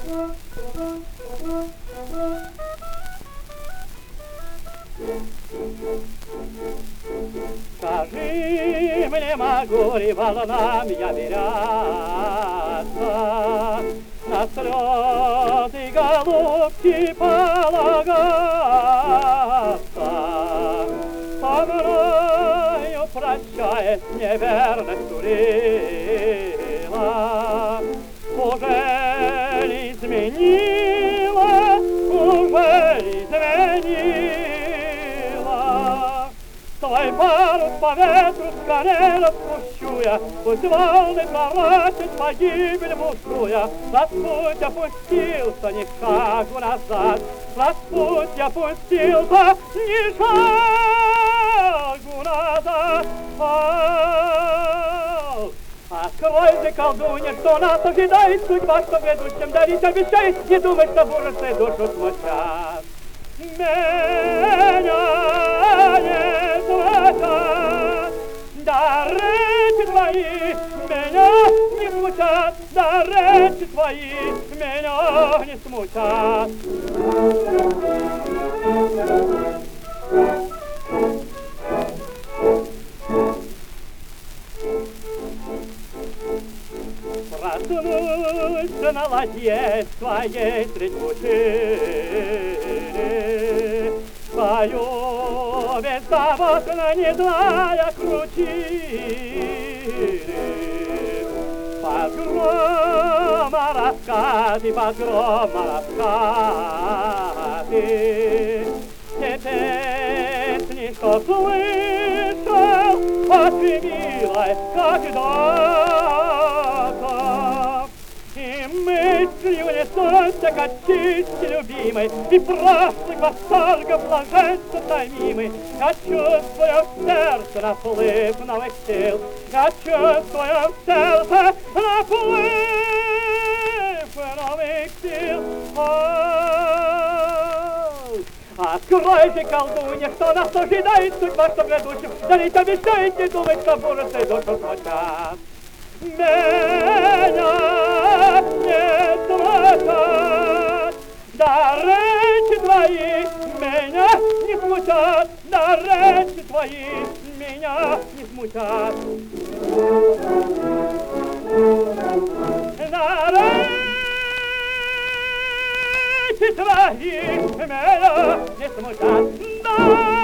Скажи мне, могу ли волнам я веряться, на слезы голубки полагаться, со мною прощаясь неверность турила, уже не изменила, уже не изменила. Твой парус по ветру с колена спущу я, пусть волны воротят погибель мужскую. Над путь опустился ни шагу назад, над путь опустился ни шагу назад. Откройте, колдунья, что нас ожидает судьба, что грядущим дарить обещает, не думай, что буржецы душу смутят. Меня не смутят, да речи твои меня не смутят, да речи твои меня не смутят. Проснусь на ладье своей средь пучины, свою беззаботно не зная кручины. Погрома раскаты, погрома раскаты, те песни, что слышал от милой когда-то, и мыслью несутся к очисти любимой, и праздник восторга блаженства томимый. Я чувствую в сердце наплыв новых сил, я чувствую в сердце наплыв новых сил. Откройте, колдунья, что нас ожидает судьба, что грядущим дарить обещает, не думать, что буржецы душу смутят. Меня не смутят, да речи твои меня не смутят, да речи твои меня не смутят. Да речи твои меня не смутят, да